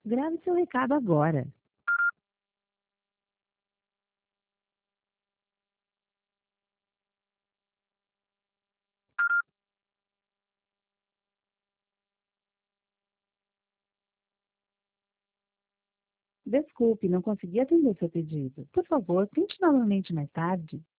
Grave seu recado agora. Desculpe, não consegui atender seu pedido. Por favor, tente novamente mais tarde.